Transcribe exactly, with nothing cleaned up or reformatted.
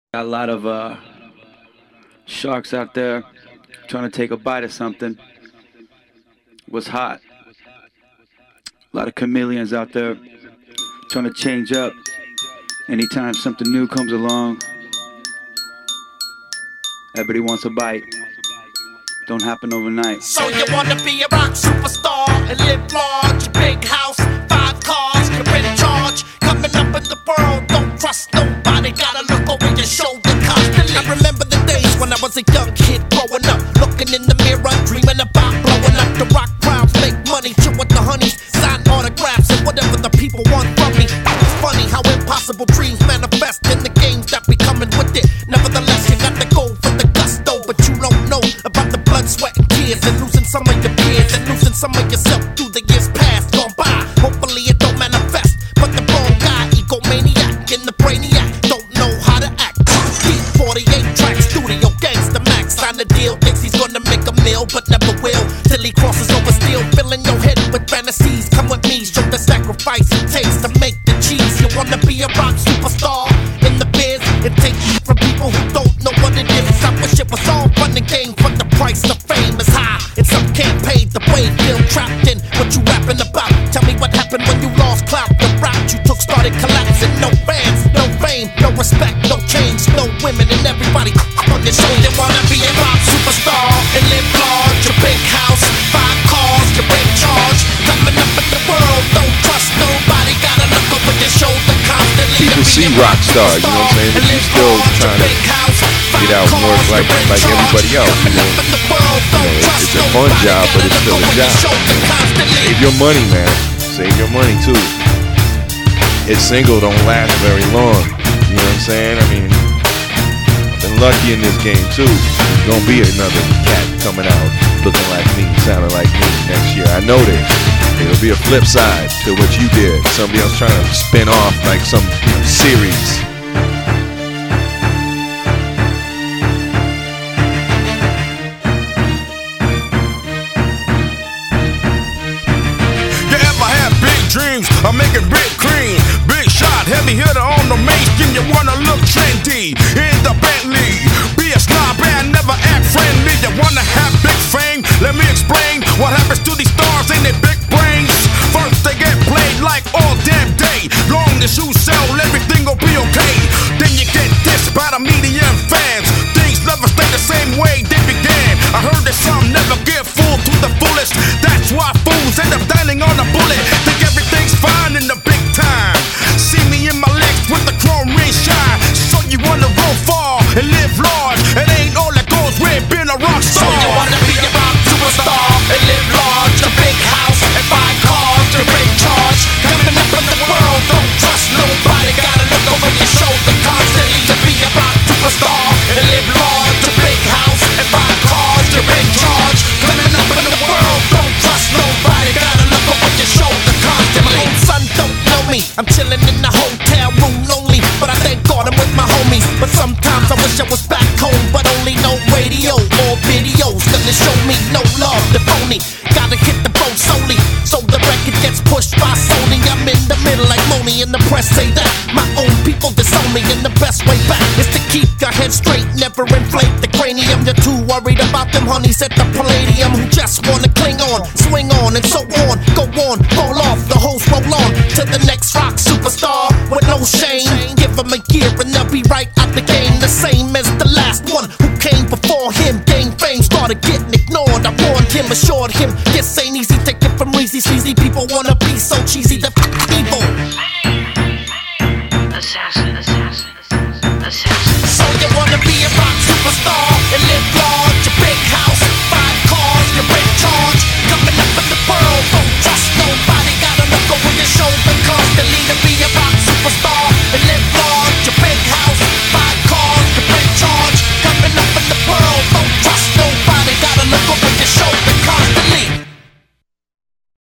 Got a lot of uh, sharks out there trying to take a bite of something. What's hot? A lot of chameleons out there trying to change up anytime something new comes along. Everybody wants a bite. Don't happen overnight. So you wanna be a rock superstar and live large, big house, five cars, you're in charge. Coming up in the world, don't trust nobody, gotta look over your shoulder constantly. I remember the days when I was a young kid growing up, looking in the mirror, dreaming about blowing up. The rock crowds make money, chill with the honeys, sign autographs and whatever the people want from me. It's funny how impossible dreams manifest in the games that be coming with it. Nevertheless, you got to go for the gusto, but you don't know about the blood, sweat, and tears, and losing some of your peers, and losing some of yourself through the years past gone by. Hopefully it don't manifest, but the wrong guy, egomaniac, and the brainiac don't know how to act. Deep forty-eight track studio, gangsta max, sign the deal, thinks he's gonna make a meal, but never will, till he crosses over steel, filling your head with fantasies. Come with me, show the sacrifice it takes to make the cheese. You wanna be a rock superstar in the biz, and take heat from people who don't know what it is. I wish it was all fun and game, but the price of fame is high, and some can't pay the way. Feel trapped in what you rapping about. Tell me what happened when you lost clout. The route you took started collapsing. No fans, no fame, no respect, no change, no women, and everybody on your show. They wanna be a rock superstar and live large, a big house, five cars, you're in charge. Coming up in the world, don't trust nobody, gotta look over your shoulder constantly. People see rock star, you know what I'm saying? But you still trying to get out and work like like everybody else. You know, you know it's, it's a fun job, but it's still a job. Save your money, man. Save your money too. Hit single don't last very long. You know what I'm saying? I mean, I've been lucky in this game too. There's gonna be another cat coming out looking like me, sounding like me next year. I know this. It'll be a flip side to what you did. Somebody else trying to spin off like some series. Dreams of making big cream, big shot, heavy hitter on the mainstream. You wanna look trendy in the Bentley, be a snob and never act friendly. You wanna have big fame? Let me explain what happens to these stars in their big brains. First they get played like all damn day. Long as you sell, everything will be okay. Then you get dissed by the media and fans. Things never stay the same way they began. I heard that some never get fooled to the fullest. That's why fools end up dining on a bullet. Think everything's fine in the big time. See me in my legs with the chrome ring shine. So you wanna go far and live large. It ain't all that goes with being a rock star. So you wanna be a rock superstar and live large, a big house and five cars, you're in charge. Coming up in the world, don't trust nobody, gotta look over your shoulder constantly. To be a rock superstar and live large, a big house and five cars, you're in charge. Coming up in the world, don't trust nobody, gotta look over your shoulder constantly. My own son don't know me, I'm chilling in the hotel room lonely, but I thank God I'm with my homies. But sometimes I wish I was back home, but only no radio or videos gonna show me no love, the phony. Gotta hit the boat solely, so the record gets pushed by Sony. I'm in the middle like Moni, and the press say that my own people disown me, and the best way back is to keep your head straight, never inflate the cranium. You're too worried about them honeys at the Palladium who just wanna cling on, swing on, and so on. Go on, fall off, the hoes roll on to the next rock superstar with no shame. Give them a year and they'll be right out the game, the same as the last one who came before him. Gained fame, started getting ignored. I warned him, assured him this ain't easy. Take it from easy, sleazy people wanna be so cheesy. The f- evil.